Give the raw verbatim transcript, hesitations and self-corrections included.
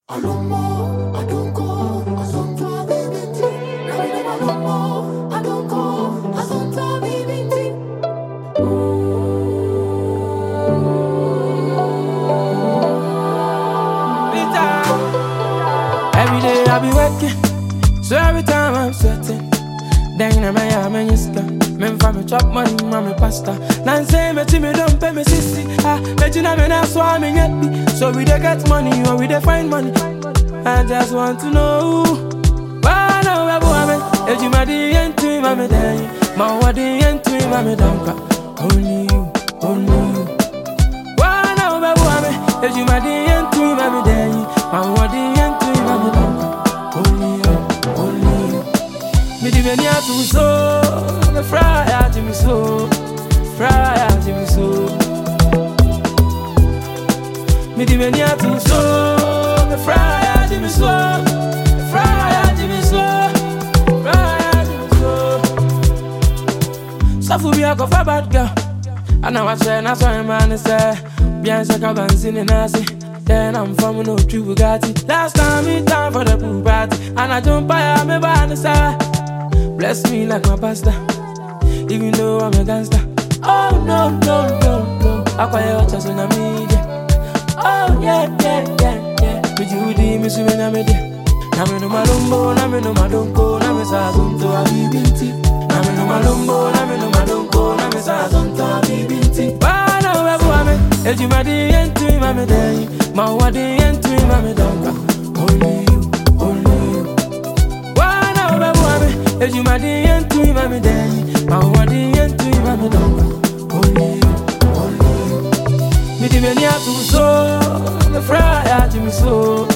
I don't more, I don't go, I don't try baby tea. I mean I don't more, I don't go, I don't try baby tea. Every day I be working, so every time I'm sweating. Then I'm a man, man, you scam. Men for me chop money, mommy pasta. Nan say me to me don't pay me sissy. Ah, me to na me na swam me get me. So we dey get money or we dey find money. I just want to know why now we boy me. If you my the end to me, mommy day. My what the end to me, mommy don't only you, only you. Why now we boy me. If you my the end to me, mommy day. My what the end to me, mommy don't only you, only you. Me di meni atu so, me fry ati mi so, fry ati mi so. Me di meni atu so, me fry ati mi so, fry ati mi so, fry ati mi so. Safu bi a go for bad girl, and I watch her na so man say, bien se ka banzini nasi. Then I'm from no true Bugatti. Last time me time for the pool party, and I jump by me by the side. Bless me like my pastor, even though I'm a gangster. Oh no, no, no, no. I call you just on the media. Oh yeah, yeah, yeah, yeah. Me Judy, me swim na me dia. Na me no malumbo, na me no madonko, na me sa zonto a bibinti. Na me no malumbo, na me no madonko, na me sa zonto a bibinti. Bana webu ame, eji ma di entu ma me dey. Ma wa di entu ma me donka. Only you, only you. Bana webu ame. If you my D and to my me day, my one D and to my me don't only you, only you. Me di meni atu so, me fry ati mi so,